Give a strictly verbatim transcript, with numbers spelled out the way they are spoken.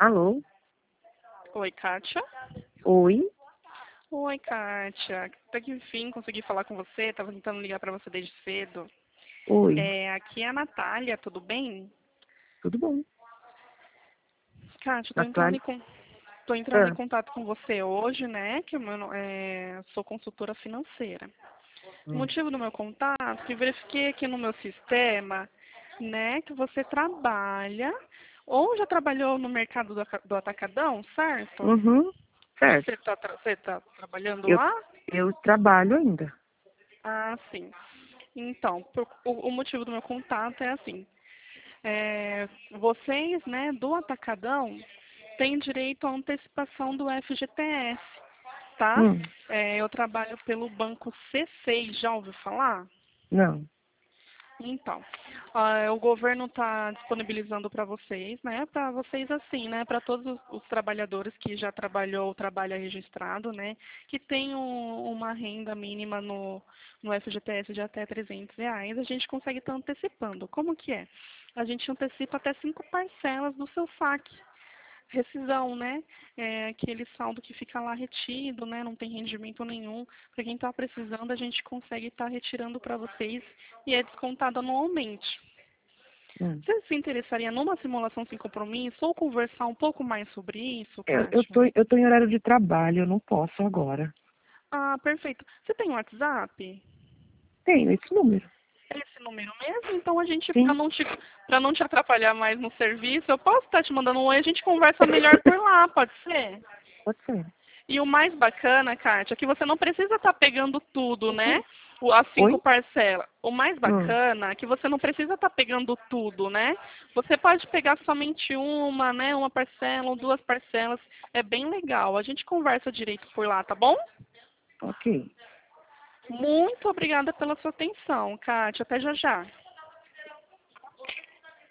Alô? Oi, Kátia. Oi? Oi, Kátia. Até que enfim consegui falar com você. Tava tentando ligar para você desde cedo. Oi? É, aqui é a Natália, tudo bem? Tudo bom? Kátia, tô entrando Natália? em, con- tô entrando em Ah, contato com você hoje, né? Que o meu, no- é, sou consultora financeira. O hum. motivo do meu contato é que eu verifiquei aqui no meu sistema, né, que você trabalha ou já trabalhou no mercado do, aca- do atacadão, certo? Uhum, certo. Você está você tá trabalhando Eu, lá? eu trabalho ainda. Ah, sim. Então, por- o, o motivo do meu contato é assim. É, vocês, né, do Atacadão, têm direito à antecipação do F G T S, tá? Hum, É, eu trabalho pelo banco C seis, já ouviu falar? não. Então, ah, o governo está disponibilizando para vocês, né? Para vocês assim, né? Para todos os, os trabalhadores que já trabalhou ou trabalha registrado, né? Que tem um- uma renda mínima no, no F G T S de até trezentos reais, a gente consegue estar antecipando. Como que é? A gente antecipa até cinco parcelas do seu saque. Rescisão, né? É aquele saldo que fica lá retido, né? Não tem rendimento nenhum. Para quem está precisando, a gente consegue estar retirando para vocês e é descontado anualmente. Hum. Você se interessaria numa simulação sem compromisso ou conversar um pouco mais sobre isso, Eu, eu Kátia? tô, eu tô em horário de trabalho, eu não posso agora. Ah, perfeito. Você tem um WhatsApp? Tenho esse número. É esse número mesmo? Então a gente, para Sim, não te, para não te atrapalhar mais no serviço, eu posso estar te mandando um oi, a gente conversa melhor por lá, pode ser? pode ser. E o mais bacana, Kátia, é que você não precisa estar pegando tudo, né? O- As cinco Oi? parcelas. O mais Hum, bacana é que você não precisa estar pegando tudo, né? Você pode pegar somente uma, né? Uma parcela ou duas parcelas. É bem legal. A gente conversa direito por lá, tá bom? ok. Muito obrigada pela sua atenção, Kátia. Até já já.